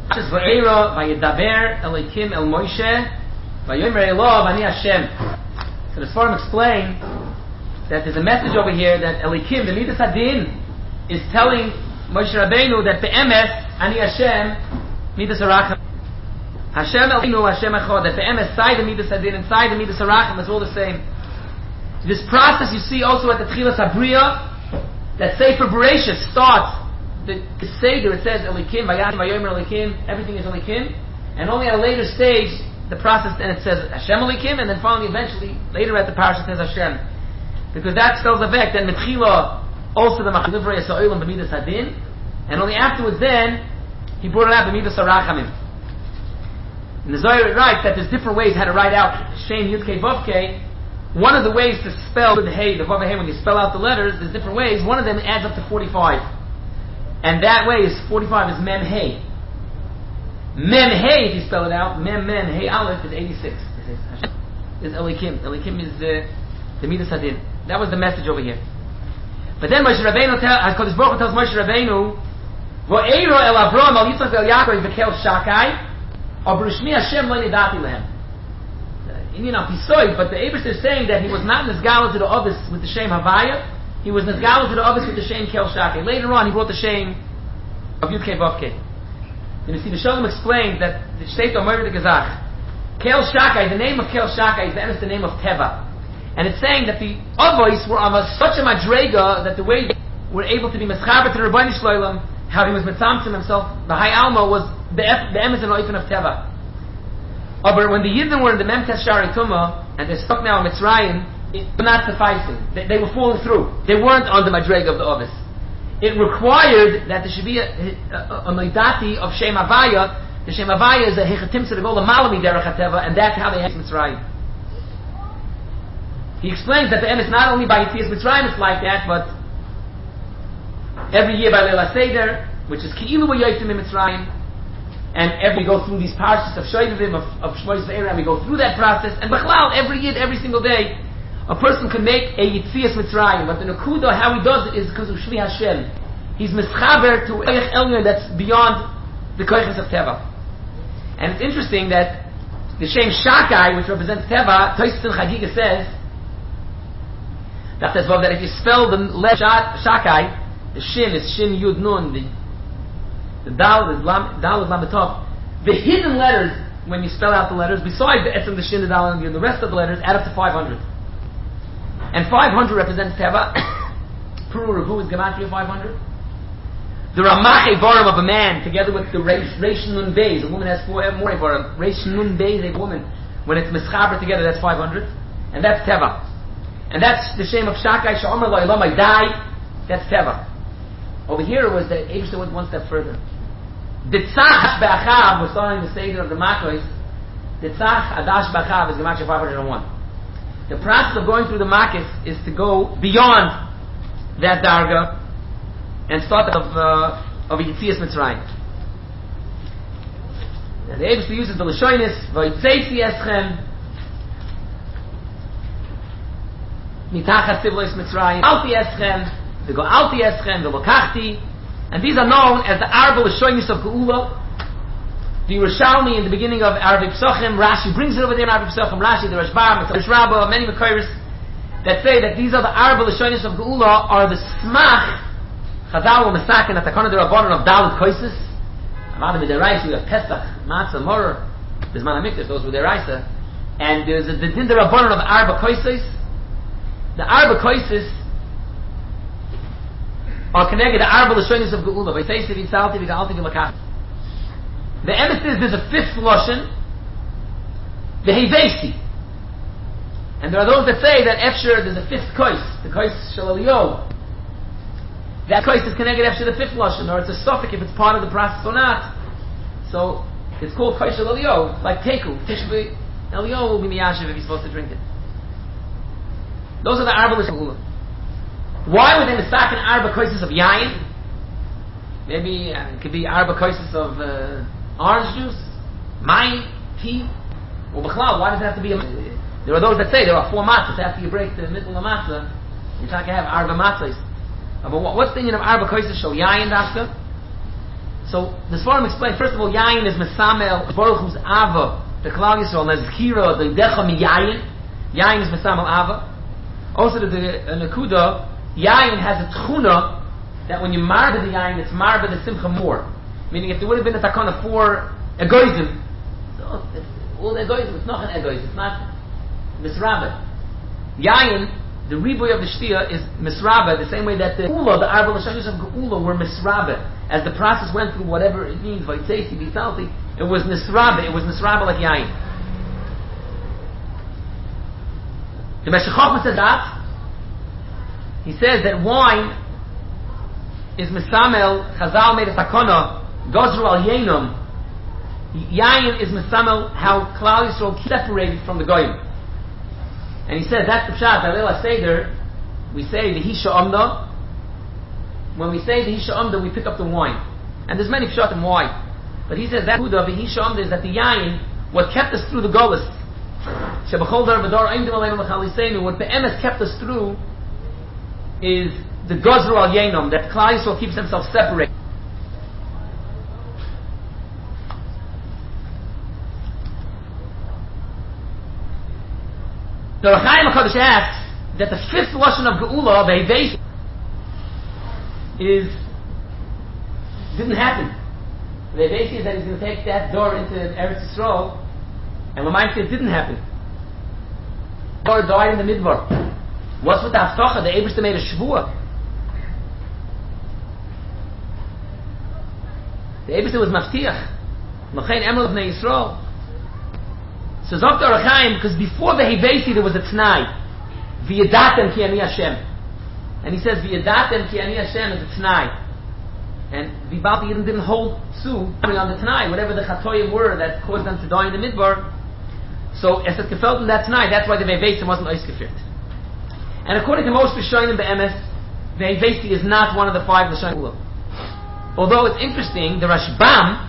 Just Va'era Vayedaber Elokim El Moshe Vayomer Elov Ani Hashem. So the Sfarim explain that there's a message over here that Elokim, the Midas Hadin, is telling Moshe Rabbeinu that Be'emes Ani Hashem Midas Haracham. Hashem Elokeinu Hashem Echad. That Be'emes side the Midas Hadin and side the Midas Haracham is all the same. This process you see also at the Tchilas Habriya, that Sefer Bereshit starts. The Seder, it says Elikim, Vayachim, Vayomer Elikim, everything is Elikim, and only at a later stage the process then it says Hashem Elikim, and then finally eventually later at the parasha it says Hashem, because that spells effect. Then Mitchila also the Machlivra Yisraelim B'midas Hadin, and only afterwards then he brought it out B'midas Harachamim. And the Zohar writes that there's different ways how to write out Shem Yud-Kei Vav-Kei. One of the ways to spell the Hey, the Vav Hey, when you spell out the letters, there's different ways. One of them adds up to 45. And that way is 45 is Mem Hey. Mem Hey, if you spell it out, Mem Hey Aleph is 86. Is Elikim. Elikim is the Midas Hadin. That was the message over here. But then Moshe Rabbeinu HaKadosh Baruch Hu tells Moshe Rabbeinu, V'eiro el Avraham al Yitzchak el Yaakov v'kel Shakai, Abrishmi Hashem lo nidati lehem. Indian Apisoid, but the Eibus is saying that he was not Nizgala to the Ovis with the Shem Havaya. He was Nizgala to the Ovis with the Shem Kel Shakai. Later on, he brought the Shem of Yud-Kei Vav-Kei. And you see, the Shalom explains that the Shteit Omer the Gazach, Kel Shakai, the name of Kel Shakai is the name of Teva. And it's saying that the Avos were on such a madrega that the way they were able to be Meschaber to the Rebbeinu Shloim, how he was Mitzamtzim himself, the High Alma was the Emes and Oifen of Teva. But when the Yidden were in the Memtes Shari Tumah, and they're stuck now in Mitzrayim, it was not sufficing. They were falling through. They weren't on the madrega of the Ovis. It required that there should be a Noidati of Shem Havaya. The Shem Havaya is a Hechatim to the Gola Malami Derech HaTeva, and that's how they had Mitzrayim. He explains that the Emes not only by Yitzias Mitzrayim it's like that, but every year by Leila Seder, which is Ki'ilu V'Yoysim in Mitzrayim, and we go through these parshas of Shoyvim, of Shmois Ve'era, and we go through that process, and B'chlal, every year, every single day, a person can make a Yitzias Mitzrayim, but the Nakuda, how he does it is because of Shli Hashem. He's Mischaber to Eich Elyon that's beyond the Koiches of Teva. And it's interesting that the Shem Shakai, which represents Teva, Tosfos in Chagiga says, that if you spell the letter Shakai, the Shin is Shin Yud Nun, the Dal is Lam Tov. The hidden letters, when you spell out the letters, besides the Etzem, the Shin, the Dal, and the rest of the letters, add up to 500. And 500 represents Teva. Puru Ravu is Gematria 500. The Ramach Evarim of a man, together with the Reish Nun Beis, a woman has more Evarim. Reish Nun Beis, a woman, when it's Mischaber together, that's 500. And that's Teva. And that's the shame of Shakai, Sha'omer Lo Elam Aydai, that's Teva. Over here it was that Abishah went one step further. Ditzach Ba'achav, we're starting the Seder of the Makos. Ditzach Adash Ba'achav is Gematria 501. The process of going through the Makos is to go beyond that Darga and start of Yitzias Mitzrayim. And the Abishah uses the Lashonis, V'yitzeisi Eschem, Mitachas Sivlois Mitzrayim, Alti Eschem, they go Alti Eschem, the Lokachti, and these are known as the Arba Lashonis of Geula. The Yerushalmi in the beginning of Arabic Psochim, Rashi brings it over there in Arabic Psochim, Rashi, the Rashbam, the Rabba, many Mekayris that say that these are the Arba Lashonis of Geula are the Smach, Chazal and Masakin, at the corner of the Rabbanon of Dalit Koisis. Amada Midaraisa, you have Pesach, Matzah, Moror, there's Manamikdash, those were the Raisa. And there's the Din the Rabbanon of Arba Koisis. The Arba Koisis are connected to Arba Lashonis of Geula. V'yitzeisi v'yitzalti v'ga'alti v'lakach. The emes is there's a fifth Lashon, the Hevesi. And there are those that say that Efsher there's a fifth Kois, the Kois Shalaliyo. That Kois is connected Efsher the fifth Lashon, or it's a suffix if it's part of the process or not. So it's called Kois Shalaliyo, like Teku. Tishbi Eliyo will be Miyashiv if he's supposed to drink it. Those are the Arba Lashonis. Why would they misak in Arba Koises of Yain? Maybe it could be Arba Koises of orange juice, mayim, tea, or b'chlal. Why does it have to be there are those that say there are 4 matzahs after you break the middle of the matzah. You're not going to have Arba matzahs. But what's the meaning of Arba Koises shel Yain dafka? So the Sforim explain, first of all, Yayin is Mesamel, Baruch Hu's Ava, the Klal Yisrael, Nezkira, the Decha Mi Yayin. Yayin is Mesamel Ava. Also the Nakuda, Yayin has a Tchuna, that when you marba the Yayin, it's marba the Simcha more. Meaning if there would have been a takana for egoism, all the egoism, it's not an egoism, it's not misraba. Yayin, the riboy of the shtia is misraba, the same way that the Geula, the Arba Lashonis of Geula were misraba. As the process went through whatever it means, Vaitzesi, Vitalti, it was misraba like Yayin. The Meshech Chochmah says that. He says that wine is Mesamel, Chazal made a takana, Gozru al Yenum. Yayin is Mesamel, how Klal Yisrael separated from the Goyim. And he says that's the pshat. By Leila Seder, we say the Hisha Amda. When we say the Hisha Amda, we pick up the wine. And there's many pshatim why. But he says that Huda, the Hisha Amda, is that the Yayin, what kept us through the Golis, what the Emes kept us through is the Gozru al Yenum, that Klal Yisrael keeps himself separate. The Rechaim HaKadosh asks that the fifth lashon of Geula, Be'evesi, didn't happen. Be'evesi is that he's going to take that door into Eretz Yisrael, and Lamaim says it didn't happen. The door died in the Midbar. What's with the Haftacha? The Eberste made a Shvuah. The Eberste was Maftiach. L'chein Emel Bnei Yisrael. So Zok Rechaim, because before the Hevesi there was a Tnai. V'yadatem ki ani Hashem. And he says, V'yadatem ki ani Hashem is a Tnai. And V'balti Yidden didn't hold Tzu on the Tnai, whatever the Chatoyim were that caused them to die in the Midbar. So, as it gefällt in that Tnai, that's why the Hevesi wasn't Oisgefirt. And according to most Rishonim Be'emes, the Hevesi is not one of the five Rishonim. Although it's interesting, the Rashbam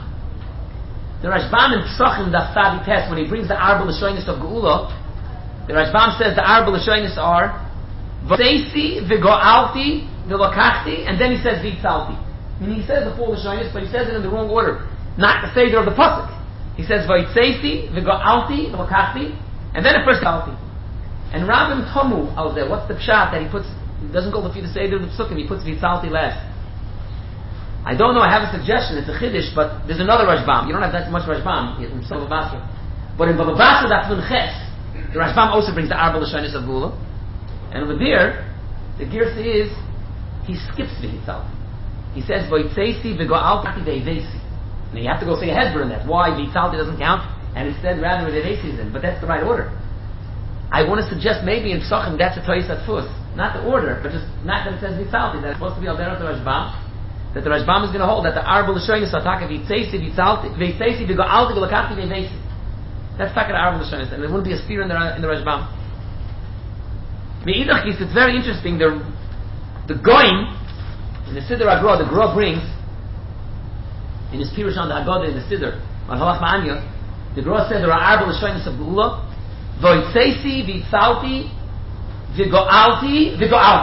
in Pesachim Daf Tzadi Tes, when he brings the Arba L'shonis of Geula, the Rashbam says the Arba L'shonis are V'seisi v'go'alti v'lokachti, and then he says v'yitzalti. I mean, he says the four L'shonis, but he says it in the wrong order. Not the Seder of the Pasuk. He says v'yitzeisi v'go'alti v'lokachti, and then it first Alti. And Rabim Tomu out there, what's the pshat that he puts? He doesn't go through the Seder of the Pesukim, he puts v'yitzalti last. I don't know, I have a suggestion, it's a Chiddush, but there's another Rashbam. You don't have that much Rashbam in Baba Basra. But in Baba Basra, that's Nun Ches, the Rashbam also brings the Arba L'shonis of Geula. And over there, the Girsa is, he skips V'yitzalti. He says, V'yitzeisi v'go'alti v'yivesi. Now you have to go say a hesber in that, why V'yitzalti doesn't count, and instead rather v'yivesi is in, but that's the right order. I want to suggest maybe in Pesachim that's a Toyis Atfus. Not the order, but just, not that it says V'yitzalti, that it's supposed to be Al Derech the Rashbam. That the Rashbam is going to hold that the Arba L'shonis Ataka V'yitzeisi v'yitzeisi v'go'alti v'lokachti v'yivesi. That's Taka the Arba L'shonis, and there wouldn't be a steer in the Rashbam. Me'idach it's very interesting. The Goyim in the Siddur Agra, the Gra brings in his Pirush on the Haggadah in the Siddur on Halach Ma'anya, the Gra says there are Arba L'shonis of Geula, v'yitzeisi v'yitzalti v'go'alti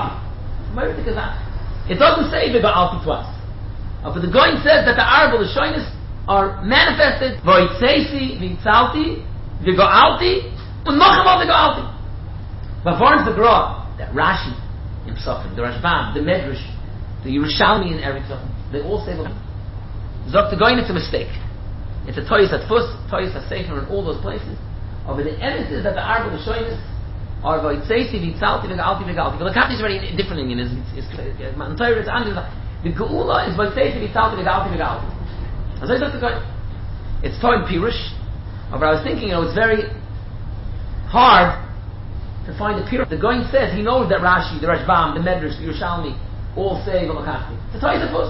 v'go'alti. It doesn't say v'go'alti twice. But the Goyim says that the Arba L'shonis are manifested v'yitzeisi v'yitzalti v'go'alti u'nochem al v'go'alti. But warns the Gra that Rashi in Pesachim, the Rashbam, the Medrash, the Yerushalmi in Eretz Yisrael, they all say Zok the Goyim, it's a mistake. It's a Toyis Atfus, Toyis Hasefer in all those places. But the evidence is that the Arba L'shonis are v'yitzeisi v'yitzalti v'go'alti v'go'alti. V'lokachti is very different in his Torah. It's under the Geula is v'yitzeisi v'yitzalti v'go'alti v'go'alti. As I said, it's Torah in Pirush. But I was thinking, it's very hard to find a Pirush. The Goyim says he knows that Rashi, the Rashbam, the Medrash, the Yerushalmi all say v'lokachti. It's a Toyis Atfus.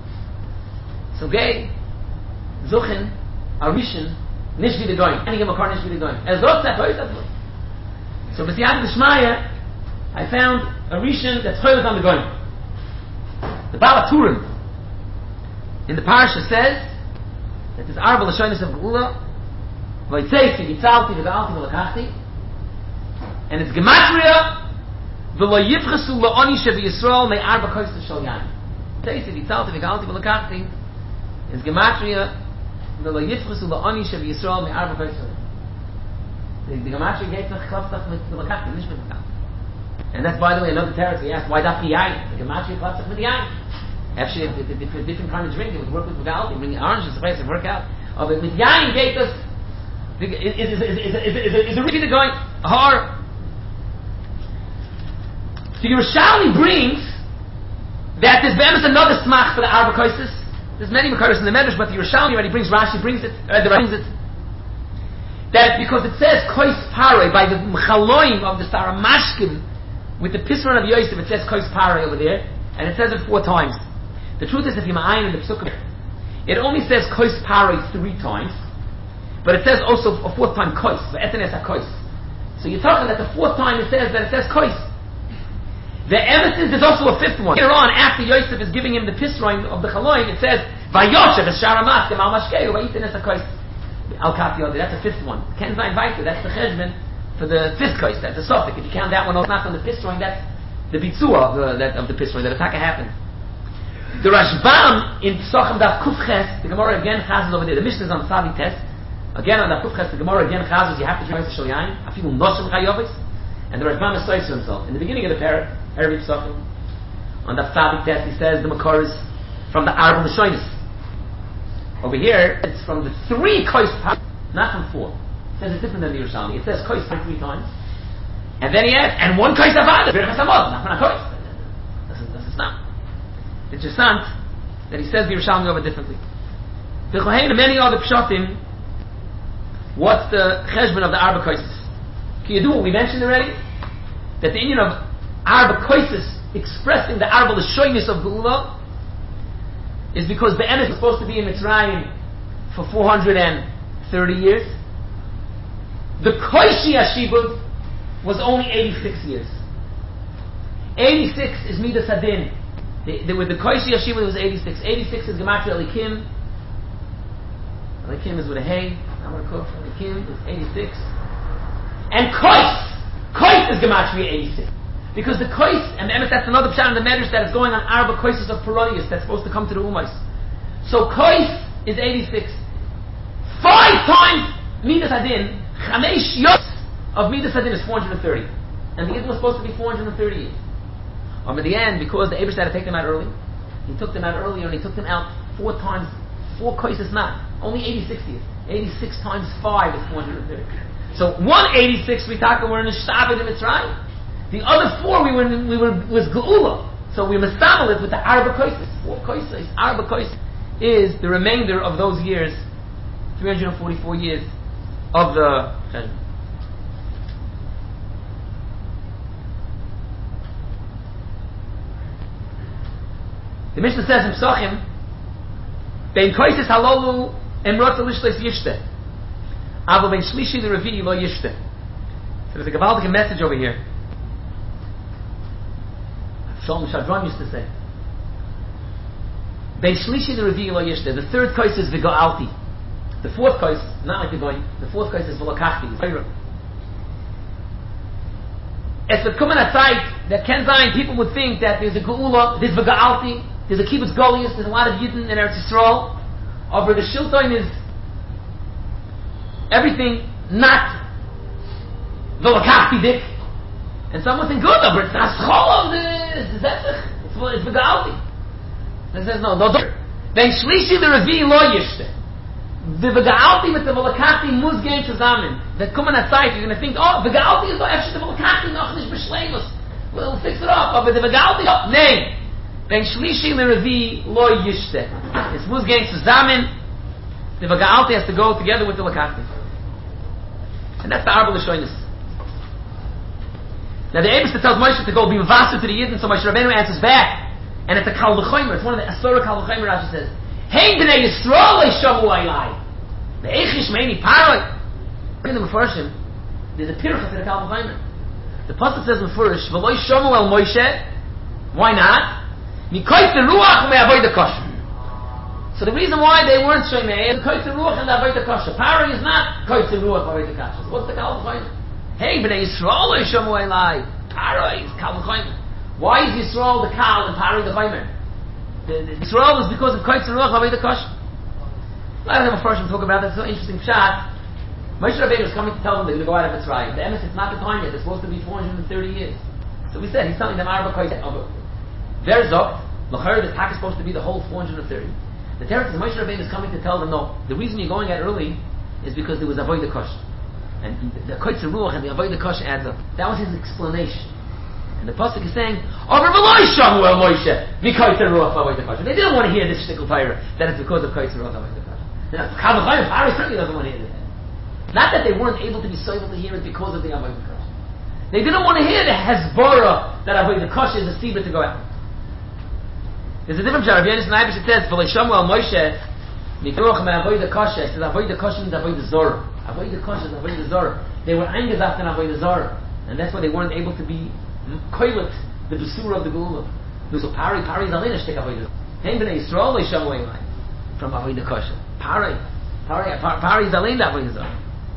So gay, Zuchin, Arishin, Nishvi the Goyim, and Makar Nishvi the Goyim. As Zot said, Toyis Atfus. So b'siyat d'shmaya, I found a Rishon that's choyled on the Goyim. The Baal HaTurim in the parasha says that this Arba L'shonis of Geula, v'yitzeisi v'yitzalti v'go'alti v'lokachti, and it's gematria v'lo yivchesu la'oni shevi Yisrael me'arba kois l'shol yain. V'yitzeisi v'yitzalti v'go'alti v'lokachti is gematria the lo yifchus ula ani shev Yisrael me arba koyser. The gematria geht nach klapsach mit Lakachti, nicht mit Lakachti. And that's, by the way, another territory. Asked why dafki yayin? The gematria klapsach with yayin. Actually, if a different kind of drink, it would work with Vagal. They bring oranges, the place, it work out. But with yayin geht us. Is a repeater going hard? So Yerushalmi brings that there's another smach for the arba koyses. There's many makaros in the Medrash, but the Yerushalmi already brings, Rashi brings it, brings it. That because it says kois paroi by the mchaloim of the Saramashkim with the pisron of Yosef, it says kois paroi over there, and it says it 4 times. The truth is, if you ma'ayin in the Pesukah, it only says kois paroi 3 times, but it says also a 4th time kois, etenes ha-kois. So you're talking that the 4th time it says kois. The emes is also a 5th one. Later on, after Yosef is giving him the pisroin of the chaloim, it says vayoshev es sharamach dem al mashkeu vayitenes ha-kois al kafiyod. That's a 5th one. Ken zayin vayter. That's the cheshbon for the 5th kois. That's a suffix. If you count that one, it's not from the pisroin. That's the bitzua of the pisroin that attack happened. The Rashbam in Pesachim Daf Kufches, the Gemara again chazes over there. The Mishnah is on Tzavi Test. Again on Daf Kufches, the Gemara again chazes. You have to drink Shal Yain. Afilu Noshem Chayovis. And the Rashbam is says to himself in the beginning of the parak, Erev Pesachim, on Daf Tzavi Test, he says the Makor is from the Arba L'Shonis. Over here, it's from the 3 kois part, not from 4. It says it's different than the Yerushalmi. It says kois 3 times, and then he adds, and 1 kois avad, not from a kois. This is not. It's interessant that he says the Yerushalmi over differently. The Kohen and many other pshatim, what's the cheshbon of the Arba koises? Can you do what we mentioned already? That the union of Arba koises expressing the Arba l'shoynis of Geula is because the Emes was supposed to be in Mitzrayim for 430 years. The Koishi Ashibud was only 86 years. 86 is Midas Hadin. With the Koishi Ashibud it was 86. 86 is Gematria Elikim. Elikim is with a hay. Elikim is 86. And Kois is Gematria 86. Because the Kois, and that's another pshat in the Medrash that is going on Arba Koises of Peronius that's supposed to come to the Umais. So Kois is 86. 5 times Midas Hadin, Chamesh Yos of Midas Hadin is 430. And the Yidden was supposed to be 430 years. At the end, because the Abish had to take them out early, he took them out earlier and he took them out 4 times. 4 Koises not. Only 86 years. 86 times 5 is 430. So 186 we talk we're in the Shabbat in Mitzrayim. The other 4 was Geula. So we mastabel it with the Arba Koises. 4 Koises. Arba Koises is the remainder of those years, 344 years of the Cheshbon. The Mishnah says in Pesachim, Bein Koises halolu emrotza lishleis yishte. Avo bein shlishi l'revi'i lo yishte. So there's a Gavaldic message over here. Shalom Shadron used to say. Bein shlishi l'revi'i lo yishte. The 3rd kois is v'go'alti. The 4th kois, not like the goyim. The 4th kois is v'lakachti. It's a common aside that Ken Zayin people would think that there's a geula, there's v'go'alti, there's a kibbutz golius, there's a lot of Yidden in Eretz Yisrael. Over the Shilton is everything not v'lakachti dik. And someone think good, but it's not schol of this. It's v'go'alti. It says no. Then shlishi the revi lo yishte. The v'go'alti with the v'lakachti muzgein zusammen. The common aside, you're going to think, oh, v'go'alti is no actually the v'lakachti noch nicht b'shleimus. We'll fix it up. But the v'go'alti, no. Nay. Then shlishi the revi lo yishte. It's muzgein zusammen. The v'go'alti has to go together with the v'lakachti. And that's the Arba L'Shonis. Now the Eibus tells Moshe to go be mavaser to the Yidden, so Moshe Rabbeinu answers back, and it's a Kal V'chomer. It's one of the Asura Kal V'chomer. Rashi says, "Hey b'nei Yisrael leishamu aylai, ve'echish meini paroi." In the Mefarshim, there's a pircha to the Kal V'chomer. The pasuk says Mefurish, "V'lo yishamu el Moshe." Why not? Mikoyt ruach me'avoda kosher. So the reason why they weren't shemei is koyt ruach and avoda kosher. Paroi is not koyt ruach avoda kosher. So what's the Kal V'chomer? Hey, b'nei Yisrael yishamu elai. Paroi is Kal V'chomer. Why is Yisrael the Kal and Paroi the Chomer? The Yisrael is because of Koytz Ruach Avodah Kosher. lot of them first talk about that. It's so interesting. Pshat. Moshe Rabbeinu is coming to tell them they're going to go out of Mitzrayim. The emes, it's not the time yet. It's supposed to be 430 years. So we said he's telling them Arba Koyz. Verzok. L'chayr, the tak is supposed to be the whole 430. The Teretz is Moshe Rabbeinu is coming to tell them, no, the reason you're going out early is because there was Avodah Kosh. And the Koyz Ruach and the Avodah Kosh adds up. That was his explanation. And the Pasuk is saying, Over V'loi Shamuel Moshe, V'Koyz Ruach Avodah Kosh. They didn't want to hear this shtickle Torah, that it's because of Koyz Ruach Avodah Kosh. Pharaoh certainly doesn't want to hear that. Not that they weren't able to be so able to hear it because of the Avodah Kosh. They didn't want to hear the Hezbollah that Avodah Kosh is a Sibah to go out. There's a different Rabbi Yonis Naibish that says, V'loi Shamuel Moshe, Mikruach me Avodah Kosh. It says Avodah Kosh means Avodah Zorah. Avodah Kosh is Avodah Zorah. They were eingezacht in Avodah Zorah. And that's why they weren't able to be koilet, the Besura of the Geulah. So Pari is alina shtek Avodah Zorah. Hein b'nei Yisrael Lo Shamu Elai from Avodah Kosh. Pari is alina Avodah Zorah.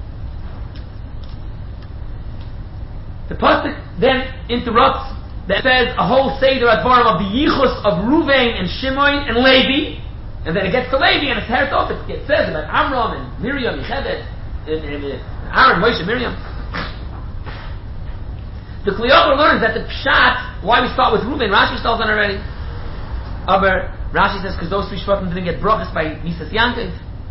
The pasuk then interrupts that says a whole seder at bottom of the yichus of Ruvain and Shimon and Levi, and then it gets to Levi and it's heard off. It says about Amram and Miriam, Yocheved, and Aaron, Moshe, Miriam. The Kli Yakar learns that the pshat, why we start with Ruvain, Rashi tells on already. Aber Rashi says because those three shvatim didn't get brachas by Nisas Yankov.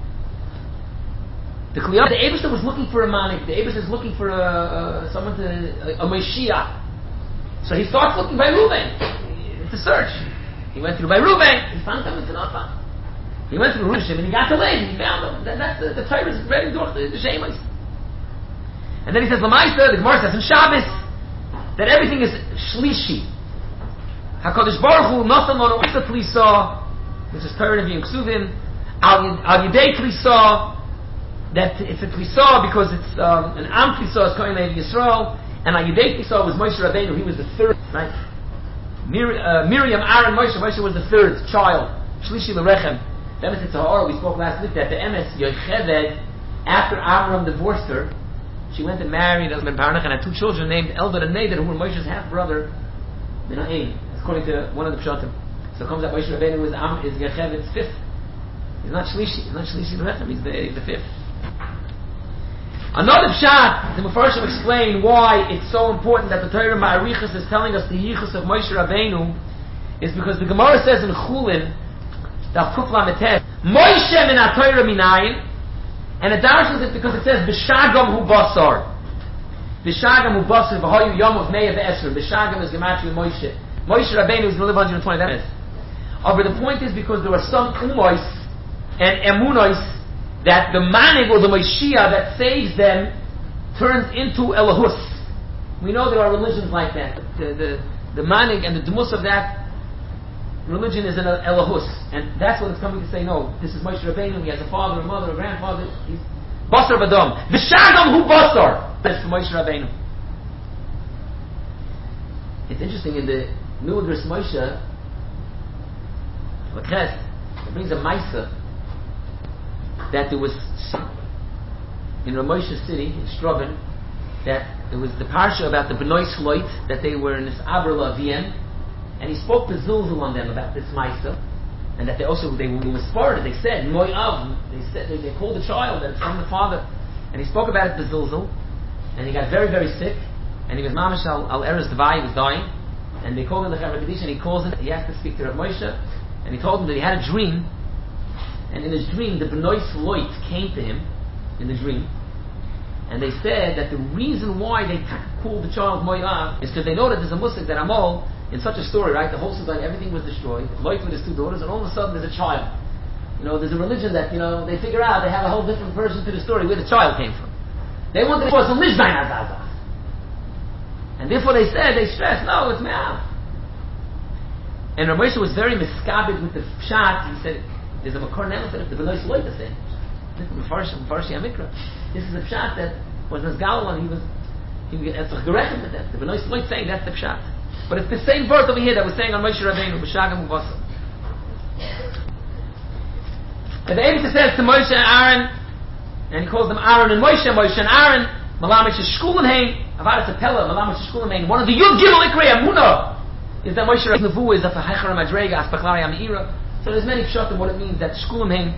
The Kli Yakar, the Eibishter was looking for a manik. The Eibishter is looking for someone a Moshiach. So he starts looking by Ruvain. It's a search. He went through by Ruvain. He found them in Tanakh. He went through Rishim and he got to Levi. He found them. That's the Torah is ready to do the Shemus. And then he says, Lamaisa, the Gemara says in Shabbos, that everything is Shlishi. HaKadosh Baruch Hu, nothing on Oisa Tlisa, which is Torah Nevi'im Ksuvim, Al Yidei Tlisa, that it's a Tlisa because it's an Am Tlisa, is Kohen Levi Yisrael, and Al Yidei Tlisa was Moshe Rabbeinu, he was the third, right? Miriam, Aaron, Moshe was the third child. Shlishi L'Rechem. The Emes Yitzhahara, we spoke last week that the Emes Yocheved, after Amram divorced her, she went and married Ben Parnach and had two children named Eldad and Neder, who were Moshe's half brother, Menahem, according to one of the Pshatim. So it comes out Moshe Rabbeinu is Yocheved's fifth. He's not Shlishi L'Rechem, he's the fifth. Another pshat, the Mefarshim explain why it's so important that the Torah Ma'arichas is telling us the yichus of Moshe Rabbeinu, is because the Gemara says in Chulin, Daf Kuf Lamed Tes, Moshe min ha-Torah minayin, and it dashes it because it says B'shagam hu basar. B'shagam hu basar v'hoyu yom of Me'ah v'Esr. B'shagam is gematria Moshe. Moshe Rabbeinu is going to live 120 years. But the point is because there are some umois and emunois that the manig or the Moshiach that saves them turns into Elahus. We know there are religions like that. The manig and the demus of that religion is an Elahus, and that's what it's coming to say. No, this is Moshe Rabbeinu. He has a father, a mother, a grandfather. He's Basar Badam. V'shagam hu Basar. That's for Moshe Rabbeinu. It's interesting in the Miludris Moshe, it brings a Maisa that there was in Ramosha city in Strabon that there was the parsha about the Bnei Sloit, that they were in this Abra Lavien, and he spoke to Zilzul on them about this Maisa, and that they were Sparta. They said Moyav. They called the child that it's from the father, and he spoke about it to Zilzul, and he got very very sick, and he was mamash al Eres Devai, he was dying, and they called him the Chaver Kaddish, and he calls him. He has to speak to Rav Moshe, and he told him that he had a dream. And in his dream, the Bnei Sloit came to him in the dream, and they said that the reason why they called the child Moyav is because they know that there's a musik that Amol, in such a story, right? The whole Sudan, everything was destroyed. Loit with his two daughters, and all of a sudden there's a child. There's a religion that they figure out. They have a whole different version to the story where the child came from. They wanted to force a Lishdain Azazah, and therefore they stressed, no, it's Me'av. And Rav Moshe was very miskabed with the pshat. He said, there's a Makor Nemes that the Bnei Sloit the same. This is Mefarshi HaMikra. This is a pshat that was Nazgal, and he was gerechem with that. The Bnei Sloit saying that's the pshat. But it's the same verse over here that was saying on Moshe Rabbeinu, B'shagam Uvasa. And the Eibishter says to Moshe and Aaron, and he calls them Aaron and Moshe and Aaron, Malamish Shkulim Hein, Avadas Apella, Malamish Shkulim Hein. One of the Yud Gimel Ikrei Amunah is that Moshe Rabbeinu is of a Hechar Madrega, Aspachlari Amira. So there's many pshatim what it means that Shkulim Hein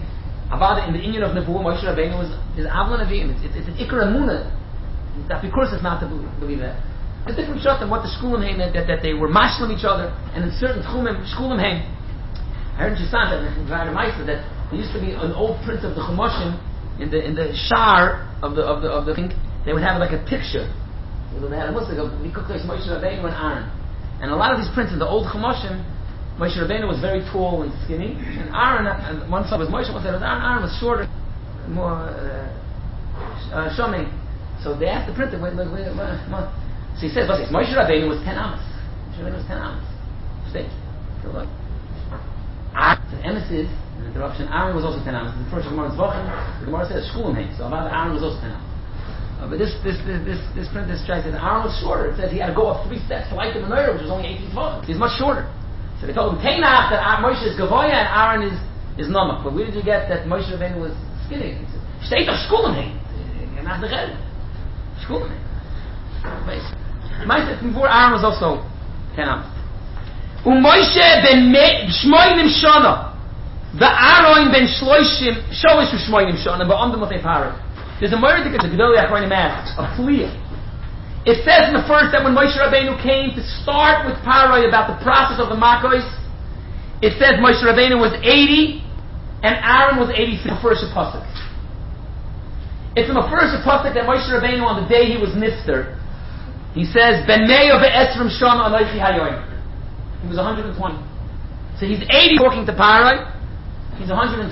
Avada in the Inyan of Nebuah, Moshe Rabbeinu is Avla Nevi'im. It's an Ikar Emunah. That because it's not to believe that. It's different shot than what the Shkulim Hain that they were mashlim each other, and in certain Shkulim Hain. I heard in Chisant in Meister that there used to be an old print of the Chumoshim in the shar of the thing. They would have like a picture. They had a musik of Mikukos Moshe Rabbeinu and Aaron. And a lot of these prints in the old Chumoshim, Moshe Rabbeinu was very tall and skinny, and Aaron, and one side was Moshe, one side was Aaron. Aaron was shorter, more shoming. So they asked the printer, so he says, Moshe Rabbeinu was 10 amas. Moshe Rabbeinu was 10 amas. Stay. Go look. So the emes is, an interruption, Aaron was also 10 amas. The first Gemara is Vochen, the Gemara says Shkulim Hain. So about Aaron was also 10 amas. But this print, this guy says Aaron was shorter. It says he had to go up 3 steps to light the menorah, which was only 18 tefachim. He's much shorter. So they told him, Tainach, that Moshe is Gavoya and Aaron is Namak. But where did you get that Moshe Rabbeinu was skinny? He said, Shtei doch Shkulim Hain. You're not the Red. Shkulim Hain. Before Aaron was also 10 amas. Moshe ben Shmoinim Shana. The Aaron ben Shloishim, Sholish Shmoinim Shana, but Amdim Latei Parah. There's a murder that the Gedolei Achronim asks, a plea. It says in the first that when Moshe Rabbeinu came to start with Paroi about the process of the Makos, it says Moshe Rabbeinu was 80 and Aaron was 83. The first pasuk. It's in the first pasuk that Moshe Rabbeinu on the day he was nifter, he says Ben Meyo ve'esrim shana anochi hayoim. He was 120. So he's 80 talking to Paroi. He's 120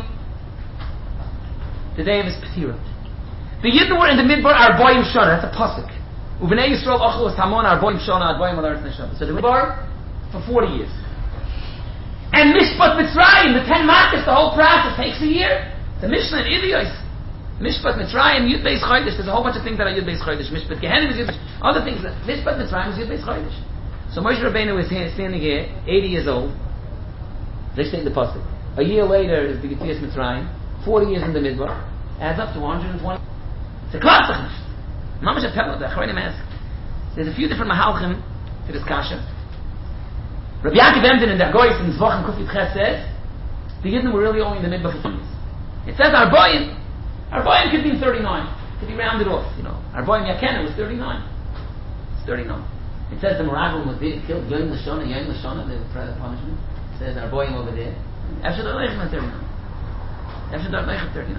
the day of his Petira. The Yidden were in the Midbar Arboim Shana. That's a pasuk. Uvenei Yisrael Achlu Es Hamon Arboim Shana Arboim Al Eretz Neshama. So the Midbar for 40 years. And Mishpat Mitzrayim, the 10 Makkos, the whole process takes a year. The Mishnah in Idios. Mishpat Mitzrayim, Yud Beis Chodesh. There's a whole bunch of things that are Yud Beis Chodesh. Mishpat Gehenim is Yud Beis. Other things. Mishpat Mitzrayim is Yud Beis Chodesh. So Moshe Rabbeinu is standing here, 80 years old. They say in the pasuk. A year later is the Yetzias Mitzrayim. 40 years in the Midbar. Adds up to 120. It's a klassach. Mamash Apellah, the Achronim ask. There's a few different mahalchim to this kasha. Rabbi Yaakov Emden in the Agoyis in Zvochem Kufit Ches says, the Yidden were really only in the Midbar for 2 years. It says Arboim could be 39. Could be rounded off, Arboim Yakena was 39. It's 39. It says the Meraglim was killed, Yoim Lashona, the punishment. It says Arboim over there. After the Leichem at 39. After the Leichem 39.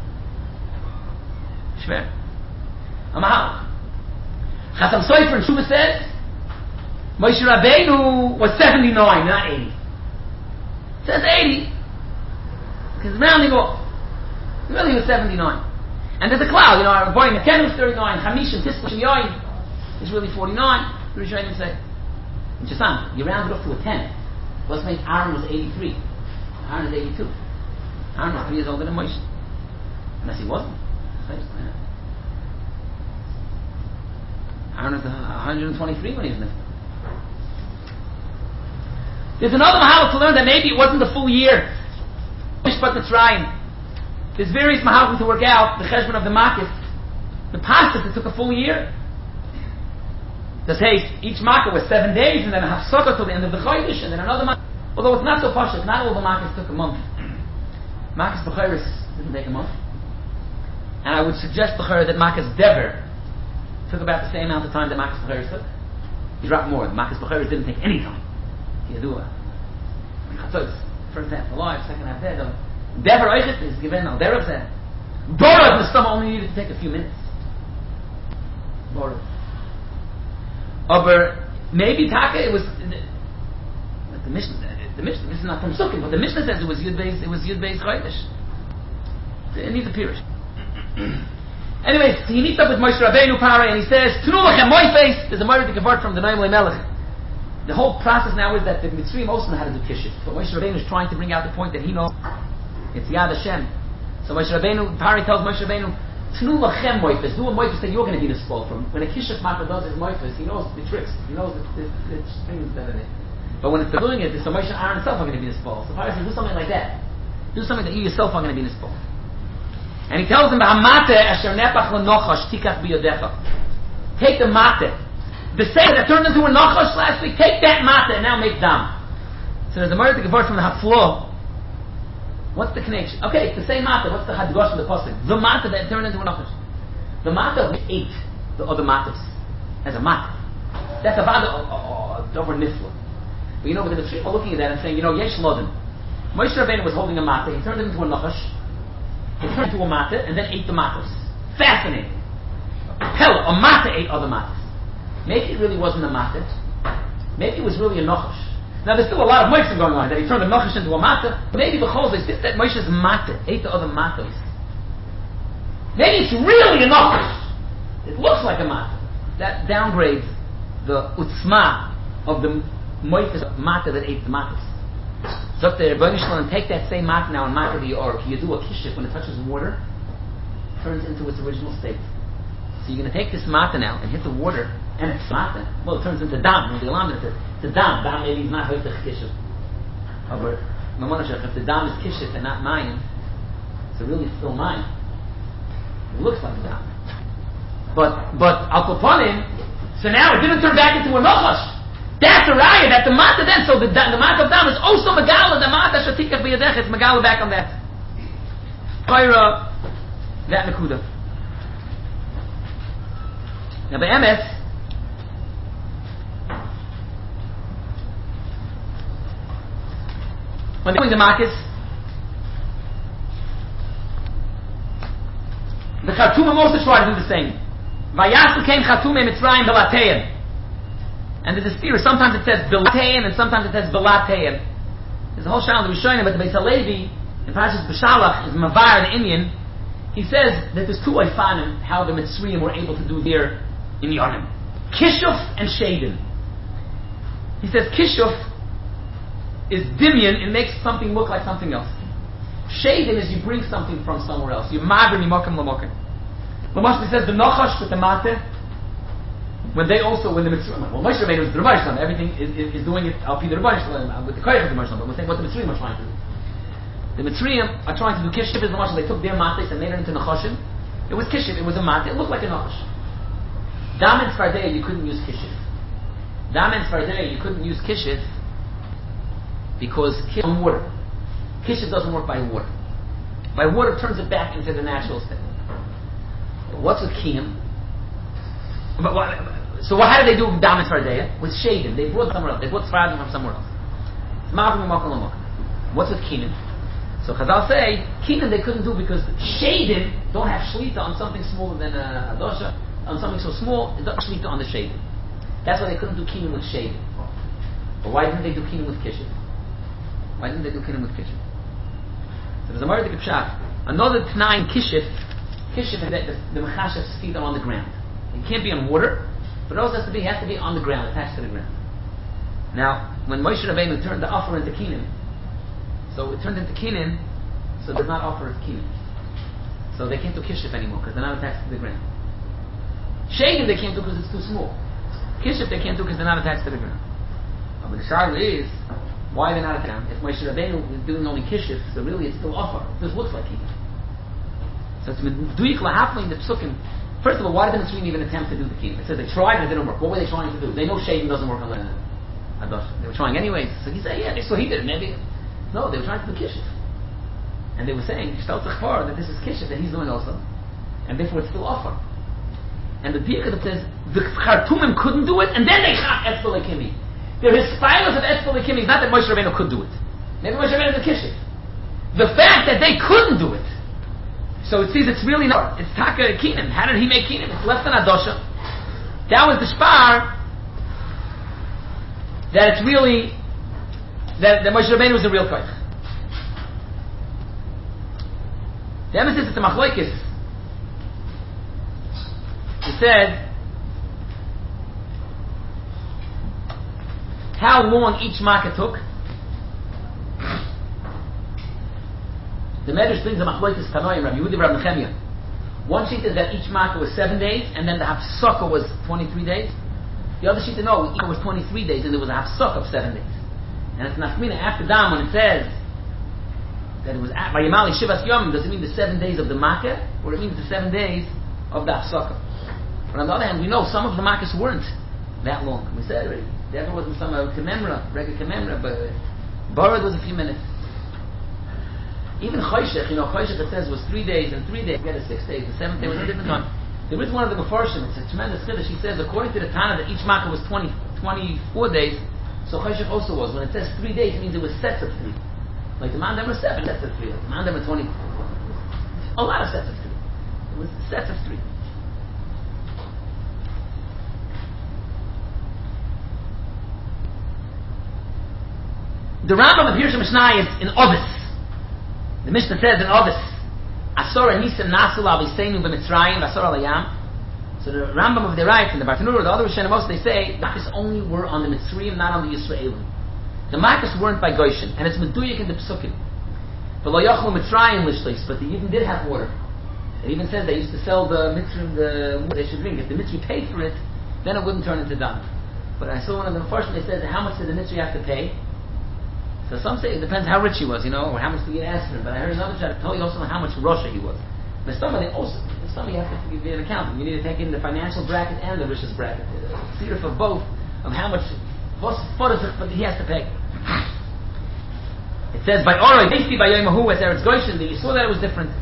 Shver. Amahal. Chasam Sofer in Shuvah says, Moshe Rabbeinu was 79, not 80. It says 80. Because it's rounding off. Really was 79. And there's a cloud, Arboim Yaken was 39, Hamishim, Tisla, Yoim is really 49. The Rishonim say. In Chasam, you round it off to a 10. Let's make Aaron was 83. Aaron is 82. Aaron was 3 years older than Moshe. Unless he wasn't. Aaron was 123 when he was nifter. There's another mahalach to learn that maybe it wasn't the full year. Mishpat Mitzrayim. There's various mahalachim to work out the cheshbon of the Makkos. The pasuk it took a full year. Because each Makkah was 7 days, and then a hafsakah till the end of the Chodesh, and then another Makkah. Although it's not so pashut, not all the Makkos took a month. Makkos B'chayris didn't take a month. And I would suggest B'chayr that Makkos Dever took about the same amount of time that Makkos B'chayris took. He dropped more. The Makkos B'chayris didn't take any time. Yadua. Chatzos, first half alive, second half dead. Dever Oichet is given now. Dever said. Borah the stomach only needed to take a few minutes. Borah. But maybe Taka it was the Mishnah. This is not from Sukkim, but the Mishnah says it was Yud Beis Chodesh. It needs a pirush. Anyway, he meets up with Moshe Rabbeinu Paroi and he says, Tnu lachem moifes. There's a Moiridik Avart from the Noam Melech. The whole process now is that the Mitzrayim also know how to do Kishuf. But Moshe Rabbeinu is trying to bring out the point that he knows it's Yad Hashem. So Moshe Rabbeinu, Paroi tells Moshe Rabbeinu, Tnu lachem moifes. Do a moifes that you're going to be the spoil from. When a Kishuf Makkah does his moifes, he knows the tricks. He knows the things that are there. But when it's doing it, so Moshe and Aaron himself are going to be the spoil. So Paroi says, do something like that. Do something that you yourself are going to be the spoil. And he tells him, take the mate the same that turned into a nachash last week, take that mate and now make dam. So there's a Moiridik Avart from the Haflo What's the connection? Okay, it's the same matter. What's the hadgosh of the pasuk? The matter that turned into a nachash. The matter ate the other matters as a matter. That's a vada over nifla. But you know, but the Metriim are looking at that and saying, yesh lodim. Moshe Rabbeinu was holding a matter. He turned it into a nachash. He turned it into a matter and then ate the matters. Fascinating. Hell, a matter ate other matters. Maybe it really wasn't a matter. Maybe it was really a nachash. Now there's still a lot of moitzim going on, that he turned the nachash into a matter. Maybe the chol is that Moshe's matter ate the other matters. Maybe it's really a nachash. It looks like a matter. That downgrades the utzma of the moitz's matter that ate the matters. So if the Rebbeinu Shalom take that same matter now and matter the or you do a kishif when it touches water, it turns into its original state. So you're going to take this matter now and hit the water, and it's matter. Well, it turns into dam. When the alam is it's a dam. Dam maybe is not hoitach kishif. However, if the dam is kishif and not mayim, so really it's still mayim. It looks like a dam. But al kopanim, so now it didn't turn back into a nachash. That's a raya that the matter then. So the matter of dam is also megala. The matter shatikach b'yadech. It's megala back on that. Kaira, that nekuda. Now, by emes, when they're doing the makis, the Khartoum also try to do the same. Vayasu came Khartoum Mitzrayim Belatein, and there's a theory. Sometimes it says Belatein, and sometimes it says Belatein. There's a whole shayla that we're showing about the Beis Halevi in Parashas B'Shalach is Mavar the Indian. He says that there's two Ifanim how the Mitzrayim were able to do their in Yonim. Kishuf and Shadin. He says Kishuf is dimyan, it makes something look like something else. Shadin is you bring something from somewhere else. You mabri mimokim lamokim. Lamashmi says the nachash with the mate, when the Mitzrayim, well Moshe Rabbeinu is the Rebbeinu Shalom, everything is doing it al pi the Rebbeinu Shalom, with the koyach of the Rebbeinu Shalom, but we're saying what the Mitzrayim are trying to do. The Mitzrayim are trying to do Kishuf as the Mashal. They took their mates and made it into nachashim. It was Kishuf, it was a mate, it looked like a nachash. Dam and Sfardeya, you couldn't use Kishif. Dam and Sfardeya, you couldn't use Kishif because on water. Kishif doesn't work by water. By water, it turns it back into the natural state. But what's with Kiyam? So how did they do Dam and Sfardeya? With Shadim. They brought somewhere else. They brought Sfardim from somewhere else. What's with Kiyam? So Chazal say, Kiyam they couldn't do because Shadim don't have Shlita on something smaller than a Adosha. On something so small, it doesn't shlita on the shade. That's why they couldn't do kingdom with shade. But why didn't they do kingdom with kishif? Why didn't they do kingdom with kishif? So there's a Mardik Pshat. Another Tnai in kishif is that the mechash has to feed them on the ground. It can't be on water, but it also has to be on the ground, attached to the ground. Now, when Moshe Rabbeinu turned the offer into kingdom, so it turned into kingdom, so it does not offer kingdom. So they can't do kishif anymore because they're not attached to the ground. Shadim they can't do because it's too small. Kishif they can't do because they're not attached to the ground. But the shayla is, why they're not attached? If Moshe Rabbeinu is doing only kishif, so really it's still offer. It just looks like kishif. So it's meduyik lahafli in the psukim. First of all, why did the Mitzrayim even attempt to do the kingdom? It says they tried and it didn't work. What were they trying to do? They know Shadim doesn't work on the Adosh. They were trying anyways. So he said, so he did it. Maybe. No, they were trying to do kishif. And they were saying, that this is kishif that he's doing also. And therefore it's still offer. And the Diakh says the Khartoumim couldn't do it, and then they chak Etzbel Ekimi. There is spirals of Etzbel Ekimi. It's not that Moshe Rabbeinu could do it. Maybe Moshe Rabbeinu did kishif. The fact that they couldn't do it, so it sees it's really not. It's Taka Kinim. How did he make Kinim? It's less than Adosha. That was the spar. That it's really that Moshe Rabbeinu was a real koich. The emphasis is the Machlokes. He said how long each makkah took. The Medrash brings a Machlokes Tanoim, Rabbi Yehuda, Rabbi Nechemia. One sheet is that each makkah was 7 days, and then the hafsaka was 23 days. The other sheet, no, it was 23 days, and there was a hafsaka of 7 days. And it's nafmina after Dam when it says that it was by Yamali Shivas Yom. Does it mean the 7 days of the makkah, or it means the 7 days of the hafsaka? But on the other hand, we know some of the makkahs weren't that long. We said already. There wasn't some regular commemora, but Barad was a few minutes. Even Choshech, Choshech it says was 3 days, and 3 days, you get a 6 days, the 7th day was a different time. There is one of the Mefarshim, it's a tremendous chiddush. She says, according to the Tana, that each Makkah was 24 days, so Choshech also was. When it says 3 days, it means it was sets of 3. Like the Mandam were 7 sets of 3, like the Mandam were 20. A lot of sets of 3. It was sets of 3. The Rambam of Hirsch Mishnah is in Ovis. The Mishnah says in Ovis, Asor Nisim Nasul Aviseinu b'Mitzrayim Asor Alayam. So the Rambam of the writes and the Bartanura, the other Rishonim, they say Makkos only were on the Mitzrayim, not on the Yisraelim. The Makkos weren't by Goshen, and it's Meduyak in the Pesukim. But Lo Yochlu Mitzrayim Lishlis, but the Yidden did have water. It even says they used to sell the Mitzrayim the water they should drink. If the Mitzri paid for it, then it wouldn't turn into dam. But I saw one of the first they said how much did the Mitzri have to pay? So some say it depends how rich he was, or how much did he ask for him. But I heard another shot tell you also how much Russia he was. But some of you have to give an accounting. You need to take in the financial bracket and the richest bracket. See for both of how much but he has to pay. It says by Oroi, basically by Yomahu as Eretz Goshen, you saw that it was different.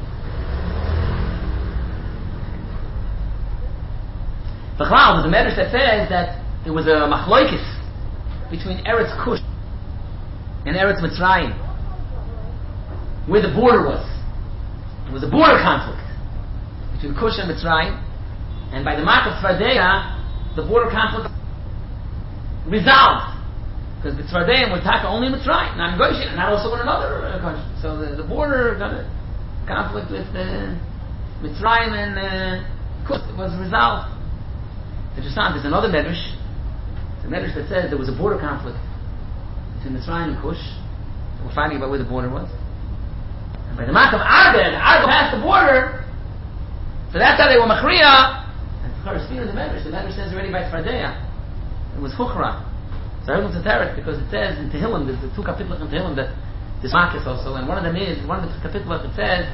The Chalal, there's a medrash that says that it was a machloikis between Eretz Kush and Eretz Mitzrayim, where the border was. It was a border conflict between Kush and Mitzrayim, and by the Makkah Tzvardeya, the border conflict resolved, because the Tzvardeim were taka only in Mitzrayim, not in Goshen, and not also in another country. So the border conflict with Mitzrayim and Kush was resolved. Interesting. There's another medrash. It's a medrash that says there was a border conflict between Mitzrayim and Kush. We're fighting about where the border was. And by the Makkah of Arba passed the border. So that's how they were Machriya. And the medrash says already by Tzvardeya. It was Hukhra. So I heard it's a teretz because it says in Tehillim, there's the 2 kapitlas in Tehillim that this Makkah also, and one of the 2 kapitlas it says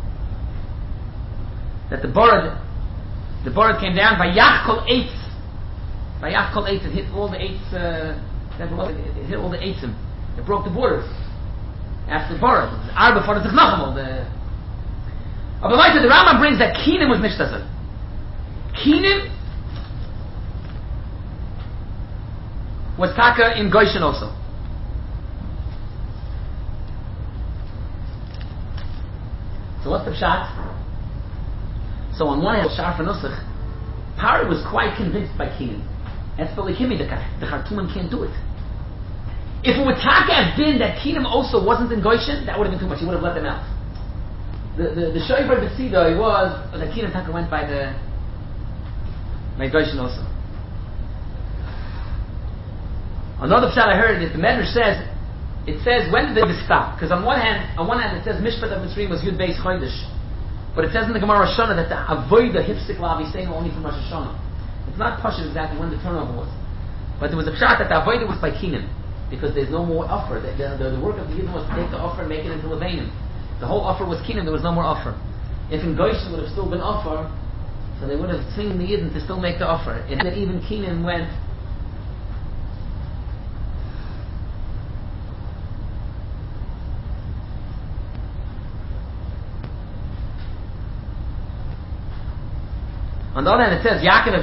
that the Borad came down by Yachkol Eitz. By Yachkol Eitz, it hit all the Eitz, it hit all the Eitzim. It broke the borders. After the Borad. Arba for the Tzichnachim. But the Rambam brings that Kinim was Nishtazah. Kinim was Taka in Goshen also. So what's the pshat? So on one hand, Shar Nusach, Pari was quite convinced by Kinim. Espelikimi, the Khartoumim can't do it. If it would Taka have been that Kinim also wasn't in Goshen, that would have been too much. He would have let them out. The Shoiber B'Tzido was that Kinim Taka went by Goshen also. Another pshat I heard is the Medrash says, it says when did they stop? Because on one hand it says Mishpat of Mitzrayim was Yud Beis Chodesh. But it says in the Gemara Rosh Hashanah that the Avodah Hifsik L'Aviseinu only from Rosh Hashanah. It's not pashut exactly when the turnover was. But there was a pshat that the Avodah was by Kinim. Because there's no more offer. The work of the Yidden was to take the offer and make it into Levanim. The whole offer was Kinim, there was no more offer. If in Goshen would have still been offer, so they would have seen the Yidden to still make the offer. And then even Kinim went. On the other hand, it says Yaakov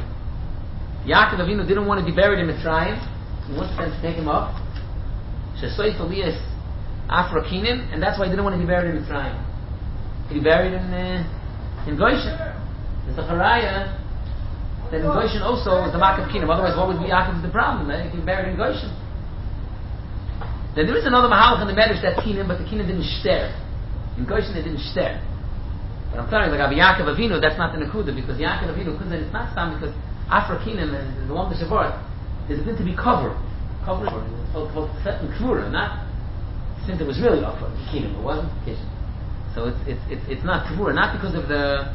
Avinu didn't want to be buried in Mitzrayim. He wanted them to take him up. Shesoif Elias Afro Kinim, and that's why he didn't want to be buried in Mitzrayim. He be buried in Goshen. There's a Charaya that in Goshen also was the mark of Kinim. Otherwise, what would be Yaakov the problem? He could be buried in Goshen. Then there is another Mahalach in the Medrash that Kinim, but the Kinim didn't shter. In Goshen they didn't shter. But I'm telling you, like Yaakov Avinu, that's not the Nakuda, because Yaakov Avinu, it's not Stam, because Afro Kinim and the one the Shavuot, there's going to be covered. It's called set and Kvura, not since it was really offered Kinim, it wasn't Kishin. So it's not Kvura, not because of the.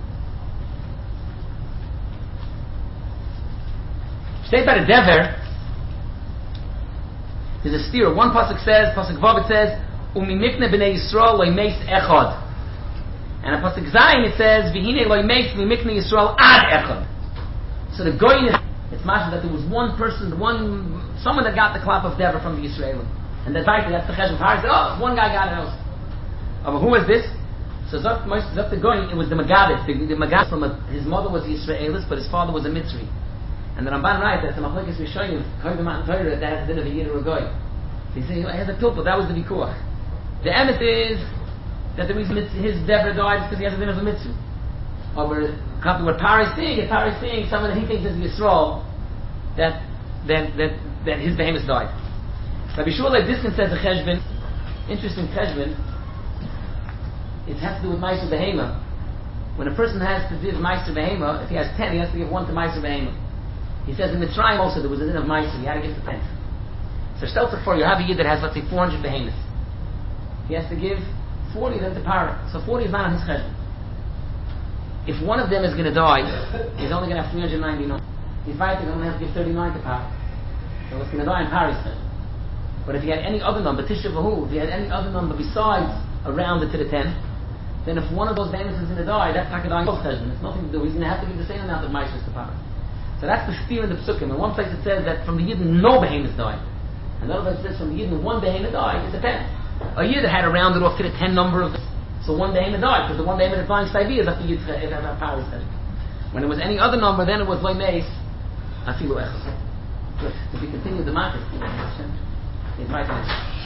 Say by the Dever, There's a steer. One pasuk says, pasuk vav, it says, "Umimikne b'nei Yisrael loy meis echad," and a pasuk zayin it says, "V'hine loy meis mimikne Yisrael ad echad." So the goyin is, it's mashma that there was one person, someone that got the clap of Deborah from the Yisraelim, and that's the chesed of Paris. Oh, one guy got it also. But who was this? So Zot the goyin, it was the Megadis. The Megadis his mother was Yisraelis, but his father was a Mitzri. And the Ramban writes that the Machlokes Rishonim, according to Matan Torah, that has a din of a Yid or a Goy. So he says, he has a pilpul, that was the Vikuach. The emet is that the reason his Deborah died is because he has a din of a Mitzvah. Over copy what Paris saying, someone that he thinks is Yisrael, that his behemoth died. Rabbi Shmuel Diskin says a cheshbon, interesting cheshbon, it has to do with Meiser Behema. When a person has to give Meiser Behema, if he has 10, he has to give 1 to Meiser Behema. He says in Mitzrayim also there was a din of Meiser, he had to give the 10th. So Stelzer for you have a Yid that has, let's say, 400 behemoths. He has to give 40 of them to Parah. So 40 is not on his cheshbon. If one of them is going to die, he's only going to have 399. He's right, he's going to have to give 39 to Parah. So it's going to die in Parah's cheshbon. But if he had any other number, Tisha B'Hu, if he had any other number besides around it to the 10th, then if one of those behemoths is going to die, that's not going to die in both cheshbon. It's nothing to do. He's going to have to give the same amount of Meiser to Parah. So that's the steer in the Psukim. In one place it says that from the Yidden no behemoths died. Another place it says from the Yidden one behemoth died. It depends. A Yid that had to round it off to the 10 number of so one behemoth died, because the one behemoth that's dying Staivi is after Yid's power is dead. When it was any other number, then it was Loy Meis, Afilu Echad. Good. If we continue the market, it's right.